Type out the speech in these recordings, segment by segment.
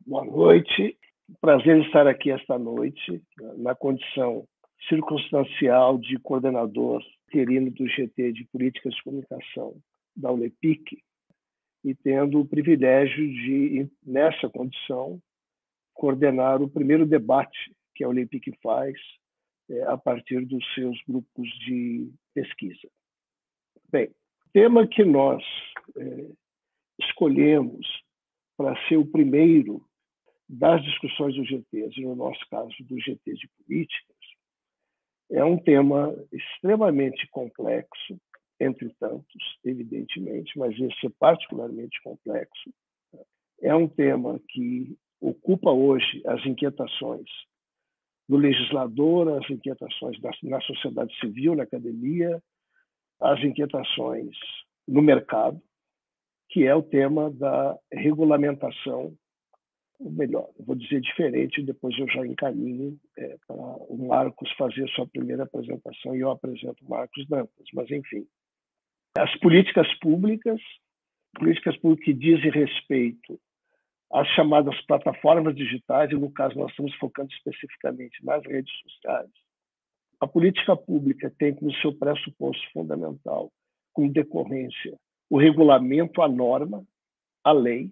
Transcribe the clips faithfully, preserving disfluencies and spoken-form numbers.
Boa noite. Prazer estar aqui esta noite, na condição circunstancial de coordenador interino do G T de Políticas de Comunicação da ULEPIC e tendo o privilégio de, nessa condição, coordenar o primeiro debate que a ULEPIC faz é, a partir dos seus grupos de pesquisa. Bem, o tema que nós é, escolhemos para ser o primeiro das discussões do G T, e no nosso caso do G T de Políticas, é um tema extremamente complexo, entre tantos, evidentemente, mas esse é particularmente complexo. É um tema que ocupa hoje as inquietações do legislador, as inquietações da, na sociedade civil, na academia, as inquietações no mercado, que é o tema da regulamentação, ou melhor, eu vou dizer diferente, depois eu já encaminho é, para o Marcos fazer a sua primeira apresentação e eu apresento o Marcos Dantas, mas enfim. As políticas públicas, políticas públicas que dizem respeito às chamadas plataformas digitais, e no caso nós estamos focando especificamente nas redes sociais. A política pública tem como seu pressuposto fundamental, como decorrência, o regulamento, a norma, a lei.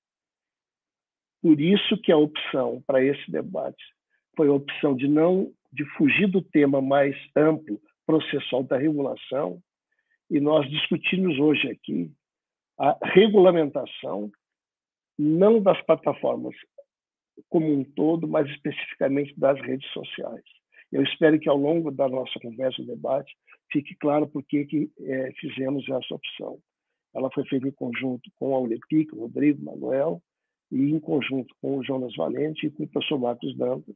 Por isso que a opção para esse debate foi a opção de não de fugir do tema mais amplo, processual da regulação, e nós discutimos hoje aqui a regulamentação, não das plataformas como um todo, mas especificamente das redes sociais. Eu espero que ao longo da nossa conversa e debate fique claro por que que é, fizemos essa opção. Ela foi feita em conjunto com a ULEPIC, o Rodrigo, Manuel, e em conjunto com o Jonas Valente e com o professor Marcos Dantas.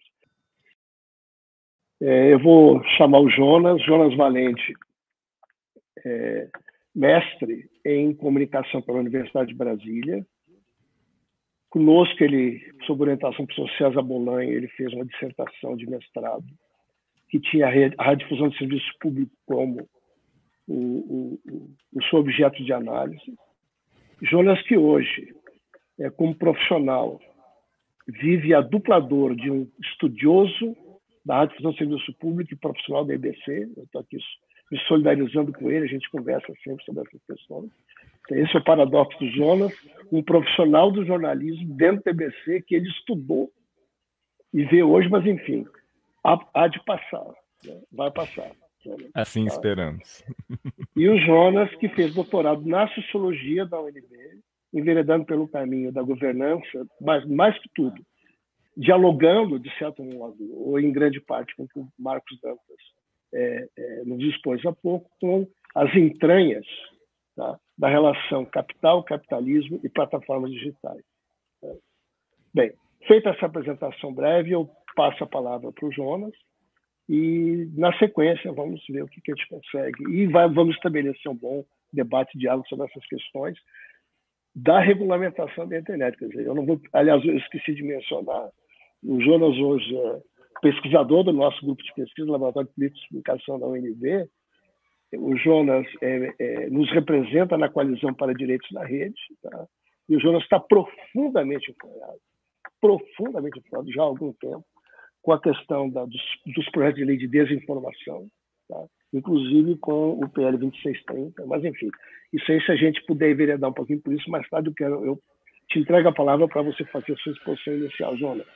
É, eu vou chamar o Jonas, Jonas Valente, é, mestre em comunicação pela Universidade de Brasília. Conosco, ele, sob orientação do professor César Bolanho, ele fez uma dissertação de mestrado que tinha a radiodifusão de serviço público como o, o, o, o seu objeto de análise. Jonas, que hoje, é, como profissional, vive a dupla dor de um estudioso da radiodifusão de serviço público e profissional da E B C. Eu estou aqui me solidarizando com ele, a gente conversa sempre sobre essas questões. Esse é o paradoxo do Jonas, um profissional do jornalismo dentro da E B C que ele estudou e vê hoje, mas enfim, há, há de passar, né? Vai passar. Assim tá? Esperamos. E o Jonas, que fez doutorado na Sociologia da U N B, enveredando pelo caminho da governança, mas mais que tudo, dialogando, de certo modo, ou em grande parte, com o que o Marcos Dantas é, é, nos expôs há pouco, com as entranhas, tá, da relação capital, capitalismo e plataformas digitais. Bem, feita essa apresentação breve, eu passo a palavra para o Jonas e, na sequência, vamos ver o que, que a gente consegue. E vai, vamos estabelecer um bom debate, diálogo sobre essas questões da regulamentação da internet. Quer dizer, eu não vou, aliás, eu esqueci de mencionar, o Jonas hoje é pesquisador do nosso grupo de pesquisa, Laboratório de Política de Comunicação da U N B. O Jonas é, é, nos representa na Coalizão para Direitos na Rede, tá? E o Jonas está profundamente influenciado, profundamente influenciado já há algum tempo, com a questão da, dos, dos projetos de lei de desinformação, tá? Inclusive com o P L vinte e seis trinta, mas enfim, isso aí, se a gente puder enveredar um pouquinho por isso, mais tarde eu, quero, eu te entrego a palavra para você fazer a sua exposição inicial, Jonas.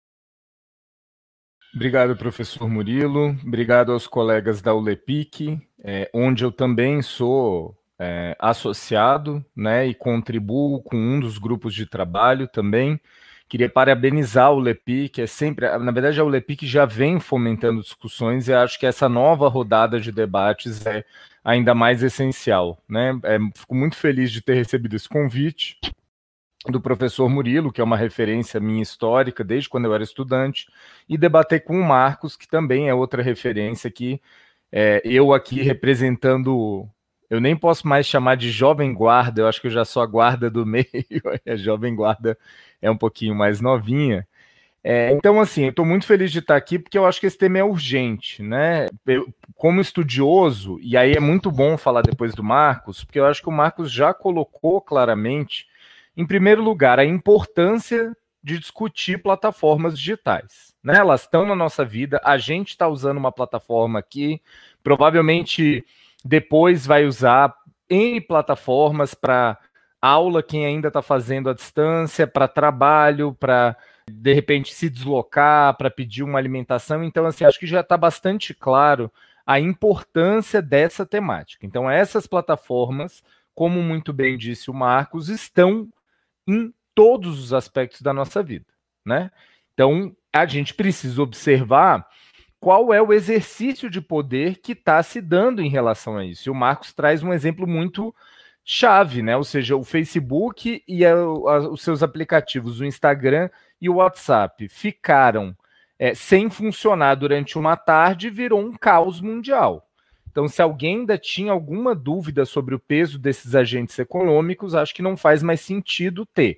Obrigado, professor Murilo. Obrigado aos colegas da ULEPIC, é, onde eu também sou é, associado, né, e contribuo com um dos grupos de trabalho também. Queria parabenizar a ULEPIC, é sempre, na verdade a ULEPIC já vem fomentando discussões e acho que essa nova rodada de debates é ainda mais essencial, né? É, fico muito feliz de ter recebido esse convite do professor Murilo, que é uma referência minha histórica desde quando eu era estudante, e debater com o Marcos, que também é outra referência que é, eu aqui representando, eu nem posso mais chamar de jovem guarda, eu acho que eu já sou a guarda do meio, a jovem guarda é um pouquinho mais novinha. É, então, assim, eu estou muito feliz de estar aqui porque eu acho que esse tema é urgente, né? Eu, como estudioso, e aí é muito bom falar depois do Marcos, porque eu acho que o Marcos já colocou claramente, em primeiro lugar, a importância de discutir plataformas digitais, né? Elas estão na nossa vida, a gente está usando uma plataforma aqui, provavelmente depois vai usar N plataformas para aula, quem ainda está fazendo à distância, para trabalho, para de repente se deslocar, para pedir uma alimentação. Então, assim, acho que já está bastante claro a importância dessa temática. Então, essas plataformas, como muito bem disse o Marcos, estão em todos os aspectos da nossa vida, né? Então, a gente precisa observar qual é o exercício de poder que está se dando em relação a isso. E o Marcos traz um exemplo muito chave, né? Ou seja, o Facebook e a, a, os seus aplicativos, o Instagram e o WhatsApp, ficaram é, sem funcionar durante uma tarde e virou um caos mundial. Então, se alguém ainda tinha alguma dúvida sobre o peso desses agentes econômicos, acho que não faz mais sentido ter.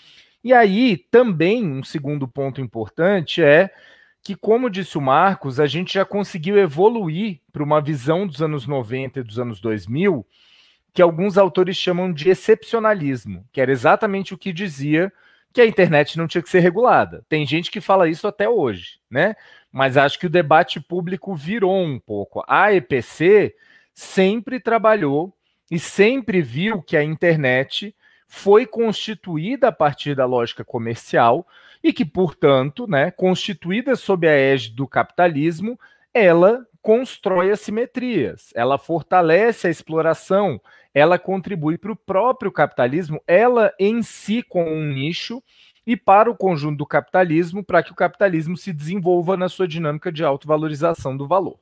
E aí, também, um segundo ponto importante é que, como disse o Marcos, a gente já conseguiu evoluir para uma visão dos anos noventa e dos anos dois mil, que alguns autores chamam de excepcionalismo, que era exatamente o que dizia que a internet não tinha que ser regulada. Tem gente que fala isso até hoje, né? Mas acho que o debate público virou um pouco. A E P C sempre trabalhou e sempre viu que a internet foi constituída a partir da lógica comercial e que, portanto, né, constituída sob a égide do capitalismo, ela constrói assimetrias, ela fortalece a exploração, ela contribui para o próprio capitalismo, ela em si com um nicho, e para o conjunto do capitalismo, para que o capitalismo se desenvolva na sua dinâmica de autovalorização do valor.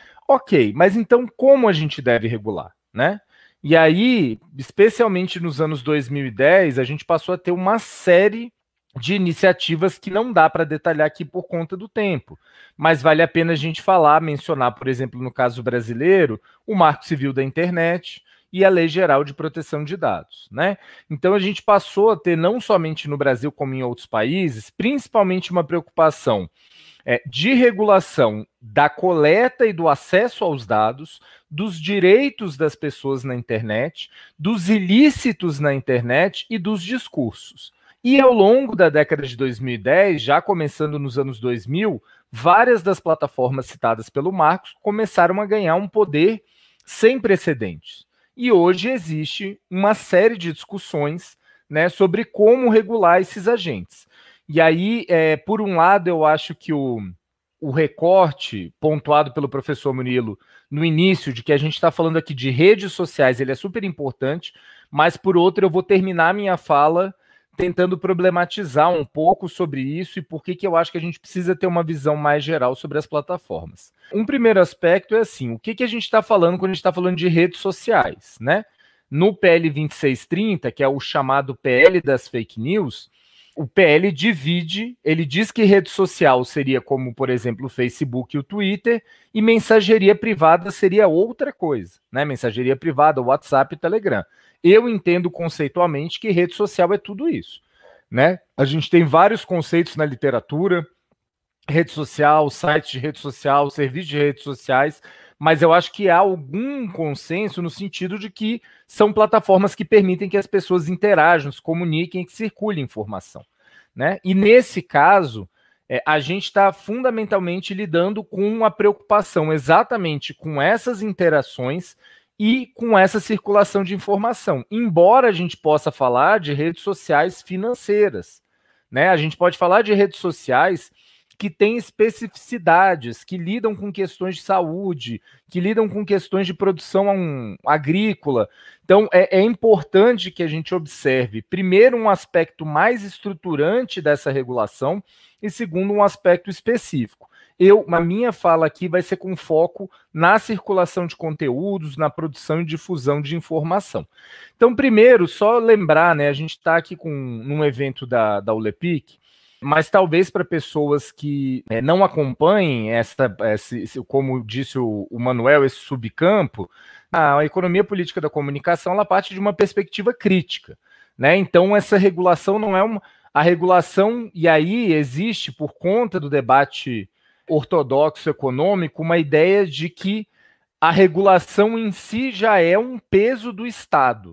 Ok, mas então como a gente deve regular, né? E aí, especialmente nos anos dois mil e dez, a gente passou a ter uma série de iniciativas que não dá para detalhar aqui por conta do tempo, mas vale a pena a gente falar, mencionar, por exemplo, no caso brasileiro, o Marco Civil da Internet e a Lei Geral de Proteção de Dados, né? Então a gente passou a ter, não somente no Brasil como em outros países, principalmente uma preocupação é, de regulação da coleta e do acesso aos dados, dos direitos das pessoas na internet, dos ilícitos na internet e dos discursos. E ao longo da década de dois mil e dez, já começando nos anos dois mil, várias das plataformas citadas pelo Marcos começaram a ganhar um poder sem precedentes. E hoje existe uma série de discussões, né, sobre como regular esses agentes. E aí, é, por um lado, eu acho que o, o recorte pontuado pelo professor Murilo no início, de que a gente está falando aqui de redes sociais, ele é super importante, mas por outro, eu vou terminar minha fala tentando problematizar um pouco sobre isso e por que que eu acho que a gente precisa ter uma visão mais geral sobre as plataformas. Um primeiro aspecto é assim, o que que a gente está falando quando a gente está falando de redes sociais, né? No P L vinte e seis trinta, que é o chamado P L das fake news, o P L divide, ele diz que rede social seria como, por exemplo, o Facebook e o Twitter, e mensageria privada seria outra coisa, né? Mensageria privada, WhatsApp e Telegram. Eu entendo conceitualmente que rede social é tudo isso, né? A gente tem vários conceitos na literatura, rede social, sites de rede social, serviços de redes sociais, mas eu acho que há algum consenso no sentido de que são plataformas que permitem que as pessoas interajam, se comuniquem, que circule informação, né? E nesse caso, é, a gente está fundamentalmente lidando com uma preocupação exatamente com essas interações e com essa circulação de informação, embora a gente possa falar de redes sociais financeiras, né? A gente pode falar de redes sociais que têm especificidades, que lidam com questões de saúde, que lidam com questões de produção um, agrícola. Então, é, é importante que a gente observe, primeiro, um aspecto mais estruturante dessa regulação e, segundo, um aspecto específico. Eu, a minha fala aqui vai ser com foco na circulação de conteúdos, na produção e difusão de informação. Então, primeiro, só lembrar, né, a gente está aqui com num evento da, da ULEPIC, mas talvez para pessoas que é, não acompanhem essa, esse, como disse o, o Manuel, esse subcampo, a economia política da comunicação ela parte de uma perspectiva crítica, né? Então essa regulação não é uma a regulação, e aí existe por conta do debate ortodoxo econômico uma ideia de que a regulação em si já é um peso do Estado.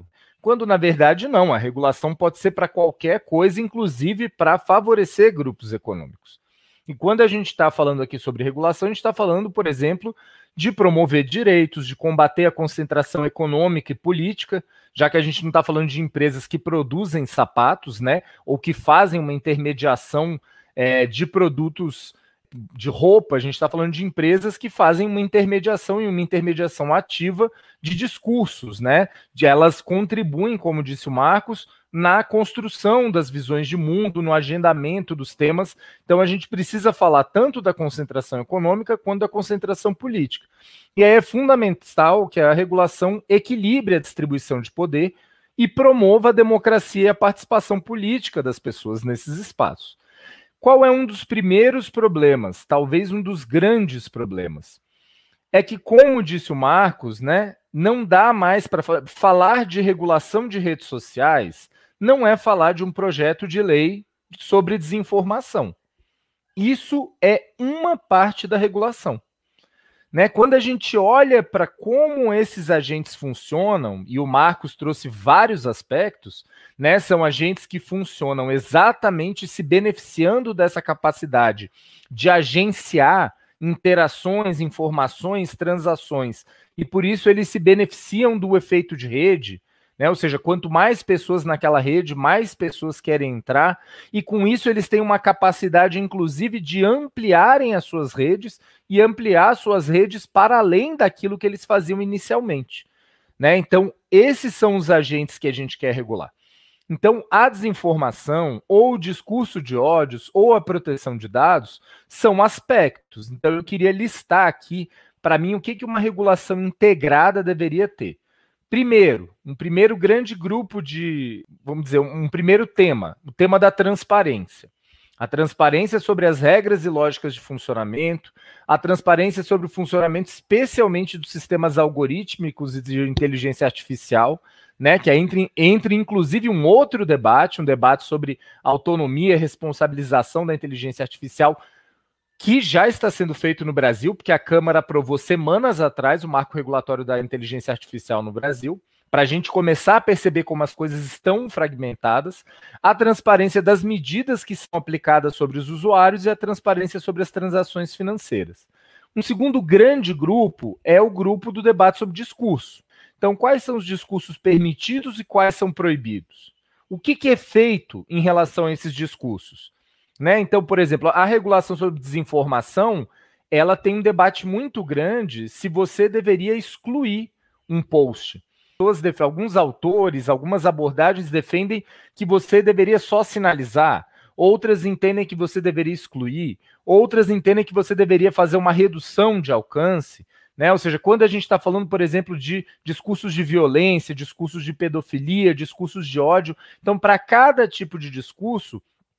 quando na verdade não, a regulação pode ser para qualquer coisa, inclusive para favorecer grupos econômicos. E quando a gente está falando aqui sobre regulação, a gente está falando, por exemplo, de promover direitos, de combater a concentração econômica e política, já que a gente não está falando de empresas que produzem sapatos, né, ou que fazem uma intermediação é, de produtos de roupa, a gente está falando de empresas que fazem uma intermediação e uma intermediação ativa de discursos, né? De elas contribuem, como disse o Marcos, na construção das visões de mundo, no agendamento dos temas. Então a gente precisa falar tanto da concentração econômica quanto da concentração política. E aí é fundamental que a regulação equilibre a distribuição de poder e promova a democracia e a participação política das pessoas nesses espaços. Qual é um dos primeiros problemas, talvez um dos grandes problemas? É que, como disse o Marcos, né, não dá mais para falar, falar de regulação de redes sociais, não é falar de um projeto de lei sobre desinformação. Isso é uma parte da regulação. Né? Quando a gente olha para como esses agentes funcionam, e o Marcos trouxe vários aspectos, né? São agentes que funcionam exatamente se beneficiando dessa capacidade de agenciar interações, informações, transações, e por isso eles se beneficiam do efeito de rede, né? Ou seja, quanto mais pessoas naquela rede, mais pessoas querem entrar, e com isso eles têm uma capacidade, inclusive, de ampliarem as suas redes e ampliar suas redes para além daquilo que eles faziam inicialmente, né? Então, esses são os agentes que a gente quer regular. Então, a desinformação, ou o discurso de ódios, ou a proteção de dados, são aspectos. Então, eu queria listar aqui, para mim, o que que uma regulação integrada deveria ter. Primeiro, um primeiro grande grupo de, vamos dizer, um primeiro tema, o tema da transparência. A transparência sobre as regras e lógicas de funcionamento, a transparência sobre o funcionamento especialmente dos sistemas algorítmicos e de inteligência artificial, né, que é entre, entre inclusive um outro debate, um debate sobre autonomia e responsabilização da inteligência artificial, que já está sendo feito no Brasil, porque a Câmara aprovou semanas atrás o marco regulatório da inteligência artificial no Brasil, para a gente começar a perceber como as coisas estão fragmentadas, a transparência das medidas que são aplicadas sobre os usuários e a transparência sobre as transações financeiras. Um segundo grande grupo é o grupo do debate sobre discurso. Então, quais são os discursos permitidos e quais são proibidos? O que, que é feito em relação a esses discursos? Né? Então, por exemplo, a regulação sobre desinformação, ela tem um debate muito grande se você deveria excluir um post. Alguns autores, algumas abordagens defendem que você deveria só sinalizar, outras entendem que você deveria excluir, outras entendem que você deveria fazer uma redução de alcance, né? Ou seja, quando a gente está falando, por exemplo, de discursos de violência, discursos de pedofilia, discursos de ódio, então, para cada tipo de discurso,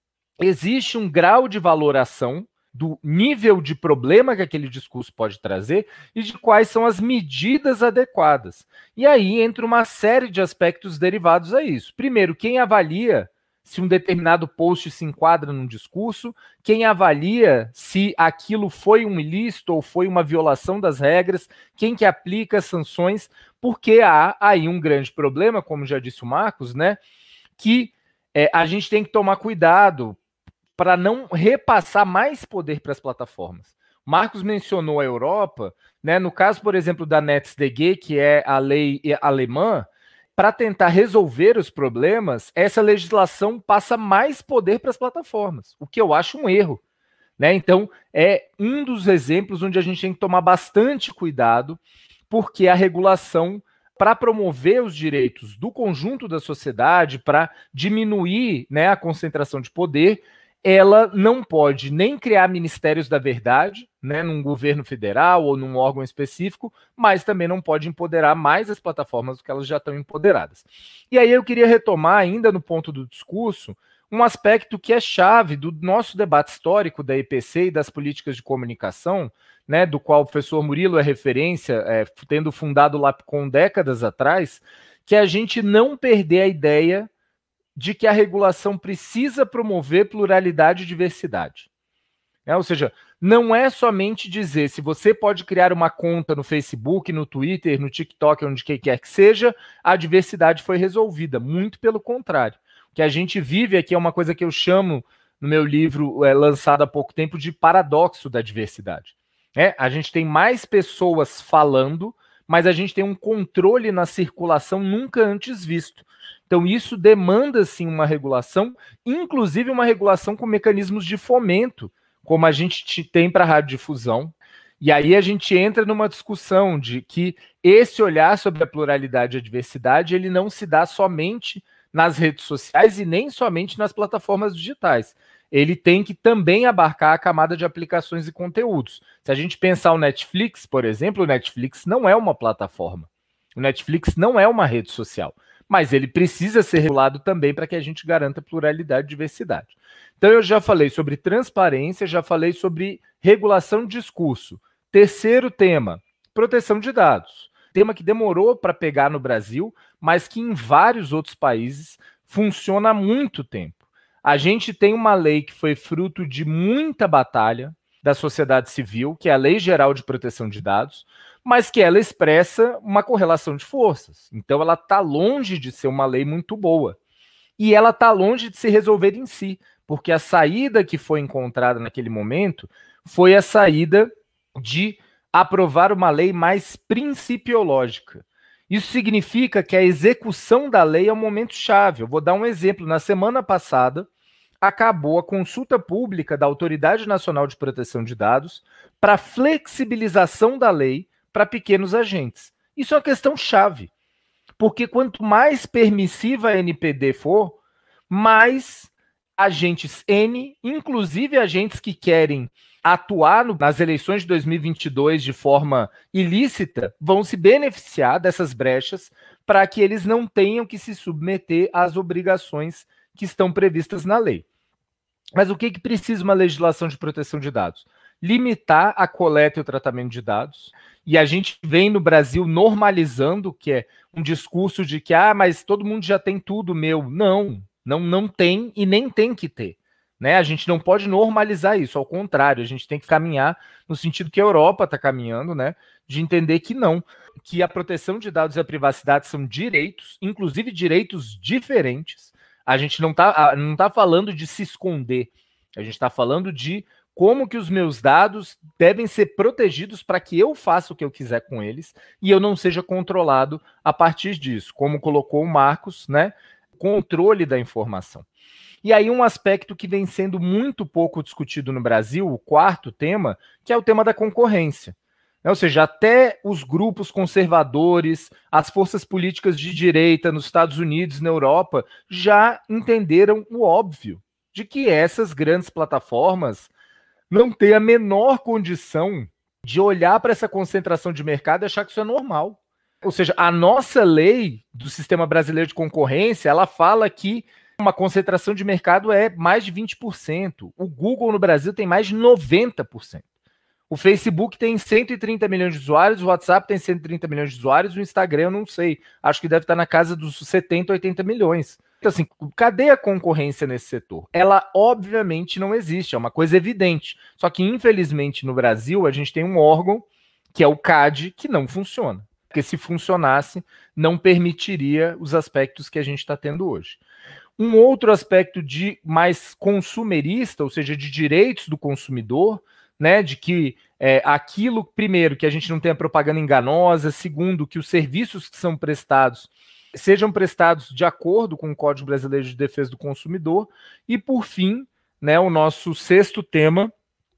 existe um grau de valoração do nível de problema que aquele discurso pode trazer e de quais são as medidas adequadas. E aí entra uma série de aspectos derivados a isso. Primeiro, quem avalia se um determinado post se enquadra num discurso, quem avalia se aquilo foi um ilícito ou foi uma violação das regras, quem que aplica sanções, porque há aí um grande problema, como já disse o Marcos, né, que é, a gente tem que tomar cuidado para não repassar mais poder para as plataformas. Marcos mencionou a Europa, né? No caso, por exemplo, da NetzDG, que é a lei alemã, para tentar resolver os problemas, essa legislação passa mais poder para as plataformas, o que eu acho um erro. Né? Então, é um dos exemplos onde a gente tem que tomar bastante cuidado, porque a regulação, para promover os direitos do conjunto da sociedade, para diminuir, né, a concentração de poder, ela não pode nem criar ministérios da verdade, né, num governo federal ou num órgão específico, mas também não pode empoderar mais as plataformas do que elas já estão empoderadas. E aí eu queria retomar ainda no ponto do discurso um aspecto que é chave do nosso debate histórico da E P C e das políticas de comunicação, né, do qual o professor Murilo é referência, é, tendo fundado o LAPCOM décadas atrás, que é a gente não perder a ideia de que a regulação precisa promover pluralidade e diversidade. É, ou seja, não é somente dizer se você pode criar uma conta no Facebook, no Twitter, no TikTok, onde quer que seja, a diversidade foi resolvida. Muito pelo contrário. O que a gente vive aqui é uma coisa que eu chamo, no meu livro é, lançado há pouco tempo, de paradoxo da diversidade. É, a gente tem mais pessoas falando, mas a gente tem um controle na circulação nunca antes visto. Então isso demanda, sim, uma regulação, inclusive uma regulação com mecanismos de fomento, como a gente tem para a radiodifusão. E aí a gente entra numa discussão de que esse olhar sobre a pluralidade e a diversidade, ele não se dá somente nas redes sociais e nem somente nas plataformas digitais. Ele tem que também abarcar a camada de aplicações e conteúdos. Se a gente pensar o Netflix, por exemplo, o Netflix não é uma plataforma. O Netflix não é uma rede social. Mas ele precisa ser regulado também para que a gente garanta pluralidade e diversidade. Então eu já falei sobre transparência, já falei sobre regulação de discurso. Terceiro tema, proteção de dados. Tema que demorou para pegar no Brasil, mas que em vários outros países funciona há muito tempo. A gente tem uma lei que foi fruto de muita batalha da sociedade civil, que é a Lei Geral de Proteção de Dados, mas que ela expressa uma correlação de forças. Então ela está longe de ser uma lei muito boa. E ela está longe de se resolver em si, porque a saída que foi encontrada naquele momento foi a saída de aprovar uma lei mais principiológica. Isso significa que a execução da lei é um momento chave. Eu vou dar um exemplo. Na semana passada, acabou a consulta pública da Autoridade Nacional de Proteção de Dados para flexibilização da lei para pequenos agentes. Isso é uma questão chave, porque quanto mais permissiva a N P D for, mais agentes N, inclusive agentes que querem atuar no, nas eleições de dois mil e vinte e dois de forma ilícita, vão se beneficiar dessas brechas para que eles não tenham que se submeter às obrigações que estão previstas na lei. Mas o que, que precisa uma legislação de proteção de dados? Limitar a coleta e o tratamento de dados. E a gente vem no Brasil normalizando, que é um discurso de que, ah, mas todo mundo já tem tudo meu. Não, não, não tem e nem tem que ter. Né? A gente não pode normalizar isso, ao contrário, a gente tem que caminhar no sentido que a Europa está caminhando, né? De entender que não, que a proteção de dados e a privacidade são direitos, inclusive direitos diferentes. A gente não está não tá falando de se esconder, a gente está falando de como que os meus dados devem ser protegidos para que eu faça o que eu quiser com eles e eu não seja controlado a partir disso, como colocou o Marcos, né? Controle da informação. E aí um aspecto que vem sendo muito pouco discutido no Brasil, o quarto tema, que é o tema da concorrência. Ou seja, até os grupos conservadores, as forças políticas de direita nos Estados Unidos, na Europa, já entenderam o óbvio, de que essas grandes plataformas não têm a menor condição de olhar para essa concentração de mercado e achar que isso é normal. Ou seja, a nossa lei do Sistema Brasileiro de Concorrência, ela fala que uma concentração de mercado é mais de vinte por cento. O Google no Brasil tem mais de noventa por cento. O Facebook tem cento e trinta milhões de usuários, o WhatsApp tem cento e trinta milhões de usuários, o Instagram eu não sei, acho que deve estar na casa dos setenta, oitenta milhões. Então assim, cadê a concorrência nesse setor? Ela obviamente não existe, é uma coisa evidente. Só que infelizmente no Brasil a gente tem um órgão, que é o C A D, que não funciona. Porque se funcionasse, não permitiria os aspectos que a gente está tendo hoje. Um outro aspecto de mais consumerista, ou seja, de direitos do consumidor, né, de que é, aquilo, primeiro, que a gente não tenha propaganda enganosa, segundo, que os serviços que são prestados sejam prestados de acordo com o Código Brasileiro de Defesa do Consumidor, e, por fim, né, o nosso sexto tema,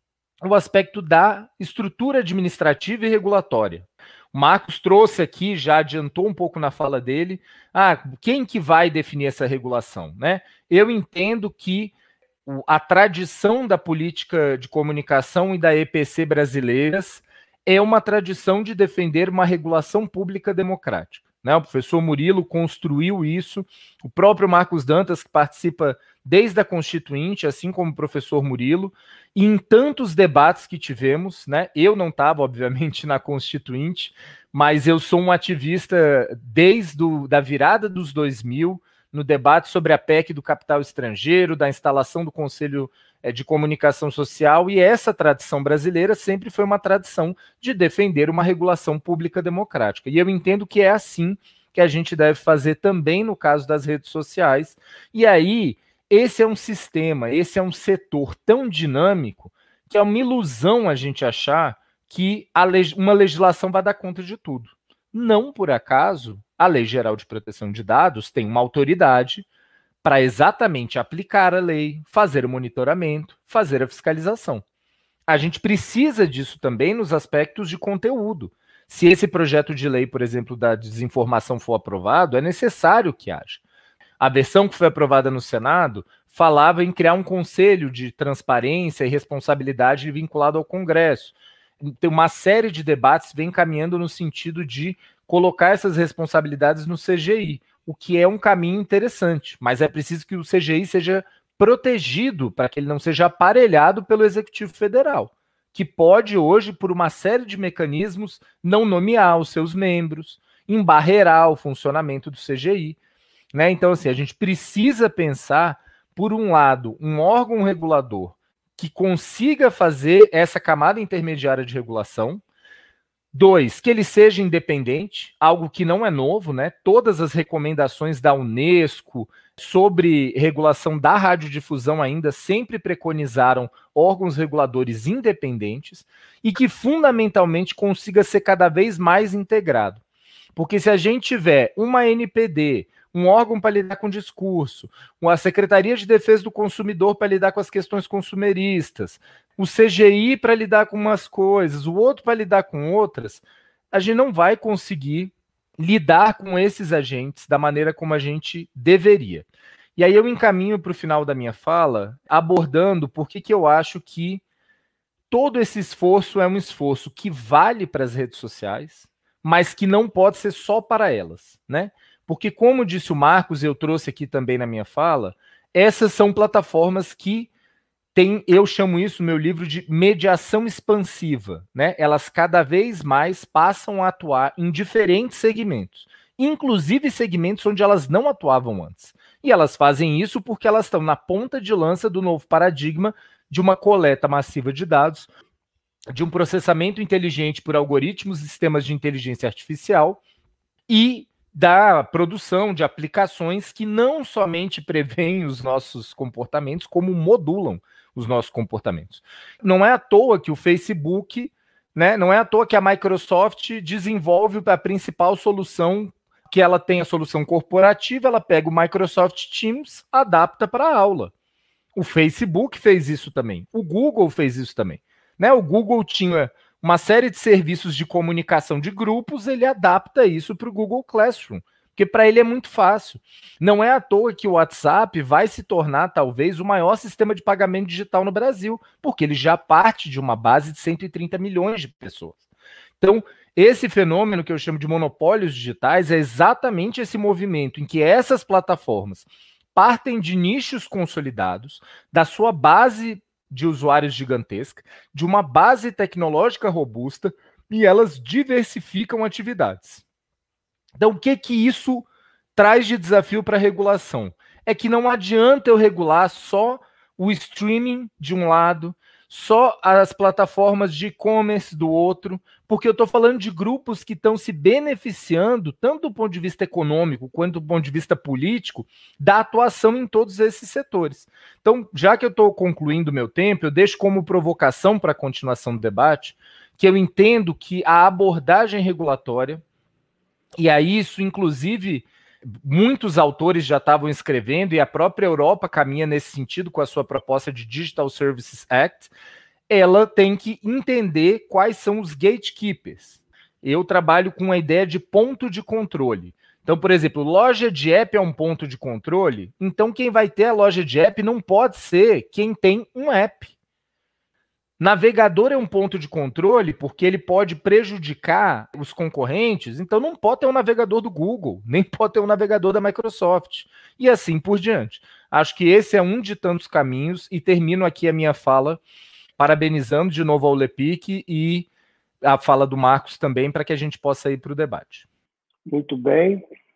o aspecto da estrutura administrativa e regulatória. O Marcos trouxe aqui, já adiantou um pouco na fala dele, ah, quem que vai definir essa regulação, né? Eu entendo que a tradição da política de comunicação e da E P C brasileiras é uma tradição de defender uma regulação pública democrática. Né? O professor Murilo construiu isso, o próprio Marcos Dantas, que participa desde a Constituinte, assim como o professor Murilo, e em tantos debates que tivemos, né? Eu não estava, obviamente, na Constituinte, mas eu sou um ativista desde do, da virada dos dois mil, no debate sobre a P E C do capital estrangeiro, da instalação do Conselho de Comunicação Social, e essa tradição brasileira sempre foi uma tradição de defender uma regulação pública democrática. E eu entendo que é assim que a gente deve fazer também no caso das redes sociais. E aí, esse é um sistema, esse é um setor tão dinâmico que é uma ilusão a gente achar que a leg- uma legislação vai dar conta de tudo. Não por acaso, a Lei Geral de Proteção de Dados tem uma autoridade para exatamente aplicar a lei, fazer o monitoramento, fazer a fiscalização. A gente precisa disso também nos aspectos de conteúdo. Se esse projeto de lei, por exemplo, da desinformação for aprovado, é necessário que haja. A versão que foi aprovada no Senado falava em criar um conselho de transparência e responsabilidade vinculado ao Congresso. Tem uma série de debates vem caminhando no sentido de colocar essas responsabilidades no C G I, o que é um caminho interessante, mas é preciso que o C G I seja protegido para que ele não seja aparelhado pelo Executivo Federal, que pode hoje, por uma série de mecanismos, não nomear os seus membros, embarrear o funcionamento do C G I. Né? Então, assim, a gente precisa pensar, por um lado, um órgão regulador que consiga fazer essa camada intermediária de regulação. Dois, que ele seja independente, algo que não é novo, né? Todas as recomendações da Unesco sobre regulação da radiodifusão ainda sempre preconizaram órgãos reguladores independentes e que fundamentalmente consiga ser cada vez mais integrado. Porque se a gente tiver uma N P D, um órgão para lidar com discurso, uma Secretaria de Defesa do Consumidor para lidar com as questões consumeristas, o C G I para lidar com umas coisas, o outro para lidar com outras, a gente não vai conseguir lidar com esses agentes da maneira como a gente deveria. E aí eu encaminho para o final da minha fala, abordando por que que eu acho que todo esse esforço é um esforço que vale para as redes sociais, mas que não pode ser só para elas, né? Porque, como disse o Marcos, eu trouxe aqui também na minha fala, essas são plataformas que têm, eu chamo isso no meu livro de mediação expansiva, né? Elas cada vez mais passam a atuar em diferentes segmentos, inclusive segmentos onde elas não atuavam antes. E elas fazem isso porque elas estão na ponta de lança do novo paradigma de uma coleta massiva de dados, de um processamento inteligente por algoritmos e sistemas de inteligência artificial e da produção de aplicações que não somente preveem os nossos comportamentos, como modulam os nossos comportamentos. Não é à toa que o Facebook, né, não é à toa que a Microsoft desenvolve a principal solução, que ela tem a solução corporativa, ela pega o Microsoft Teams, adapta para a aula. O Facebook fez isso também, o Google fez isso também. Né? O Google tinha uma série de serviços de comunicação de grupos, ele adapta isso para o Google Classroom, porque para ele é muito fácil. Não é à toa que o WhatsApp vai se tornar, talvez, o maior sistema de pagamento digital no Brasil, porque ele já parte de uma base de cento e trinta milhões de pessoas. Então, esse fenômeno que eu chamo de monopólios digitais é exatamente esse movimento em que essas plataformas partem de nichos consolidados, da sua base de usuários gigantesca, de uma base tecnológica robusta, e elas diversificam atividades. Então, o que que isso traz de desafio para a regulação? É que não adianta eu regular só o streaming de um lado, só as plataformas de e-commerce do outro, porque eu estou falando de grupos que estão se beneficiando, tanto do ponto de vista econômico quanto do ponto de vista político, da atuação em todos esses setores. Então, já que eu estou concluindo o meu tempo, eu deixo como provocação para a continuação do debate, que eu entendo que a abordagem regulatória, e aí isso, inclusive, muitos autores já estavam escrevendo, e a própria Europa caminha nesse sentido com a sua proposta de Digital Services Act, ela tem que entender quais são os gatekeepers. Eu trabalho com a ideia de ponto de controle. Então, por exemplo, loja de app é um ponto de controle, então quem vai ter a loja de app não pode ser quem tem um app. Navegador é um ponto de controle porque ele pode prejudicar os concorrentes, então não pode ter um navegador do Google, nem pode ter um navegador da Microsoft, e assim por diante. Acho que esse é um de tantos caminhos, e termino aqui a minha fala parabenizando de novo ao LEPIC e a fala do Marcos também, para que a gente possa ir para o debate. Muito bem.